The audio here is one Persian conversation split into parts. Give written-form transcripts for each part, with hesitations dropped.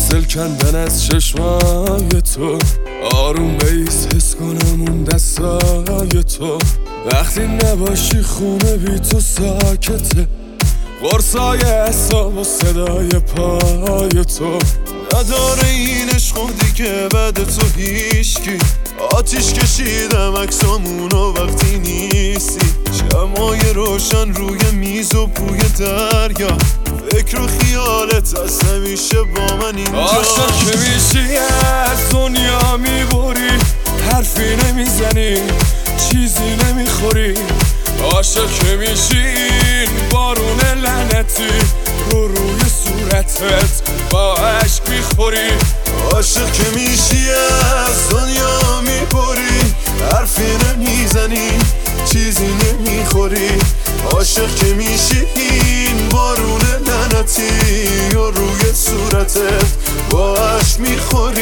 دل کندن از چشمای تو، آروم بیس حس کنم اون دستای تو. وقتی نباشی خونه بی تو ساکته، قرصای اعصاب و صدای پای تو. نداره این عشق دیگه بعد تو هیچکی. آتیش کشیدم عکسامونو وقتی نیستی، شمعای روشن روی میز و بوی دریا، فکر و خیالت از همیشه با من اینجا. عاشق که میشی از دنیا میبری، حرفی نمیزنی چیزی نمیخوری. عاشق که میشی این بارون لعنتی رو روی صورتت با عشق میخوری. عاشق که میشی از دنیا میبری، حرفی نمیزنی چیزی نمیخوری. عاشق که میشی این بارون لعنتی رو روی صورتت با عشق میخوری.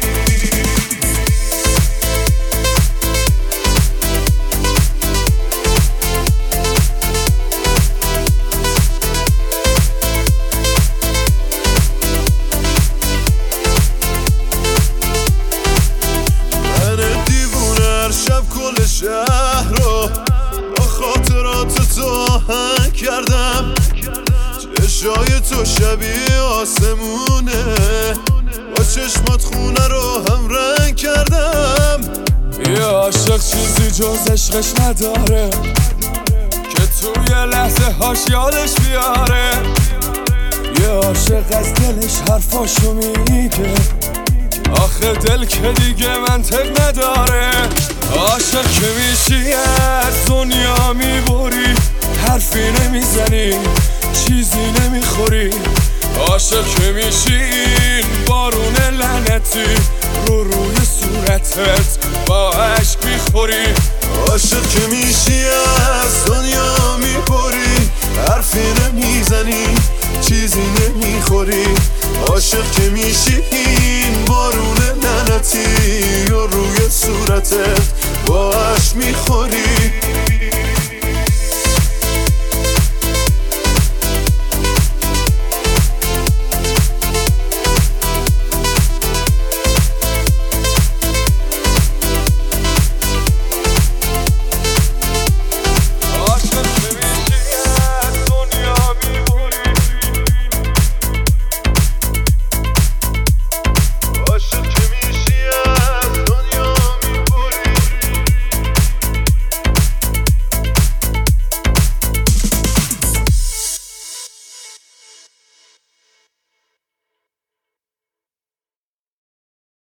کل شهر رو با خاطرات تو آهنگ کردم، چشای تو شبیه آسمونه، با چشمات خونه رو هم رنگ کردم. یه عاشق چیزی جز عشقش نداره که توی لحظه هاش یادش بیاره. یه عاشق از دلش حرفاشو میگه، آخه دل که دیگه منطق نداره. عاشق که میشی از دنیا میبری، حرفی نمیزنی چیزی نمیخوری. عاشق که میشی این بارون لعنتی رو روی صورتت با عشق میخوری. عاشق که میشی از دنیا میبری، حرفی نمیزنی چیزی نمیخوری. عاشق که میشی این بارون لعنتی رو روی صورتت با عشق میخوری.